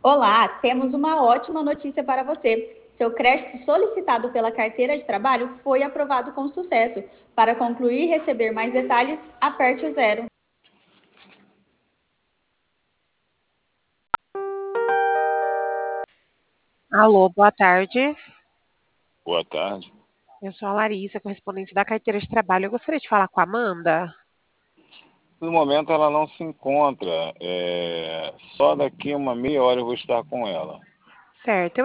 Olá, temos uma ótima notícia para você. Seu crédito solicitado pela carteira de trabalho foi aprovado com sucesso. Para concluir e receber mais detalhes, aperte o zero. Alô, boa tarde. Boa tarde. Eu sou a Larissa, correspondente da carteira de trabalho. Eu gostaria de falar com a Amanda. No momento ela não se encontra. Só daqui uma meia hora eu vou estar com ela. Certo.